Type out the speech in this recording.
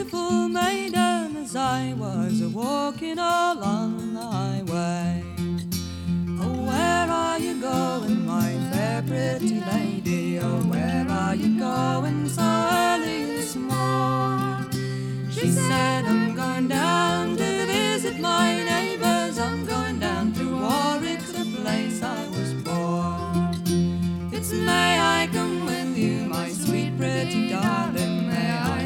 beautiful maiden as I was walking along the highway. Oh, where are you going, my fair pretty lady?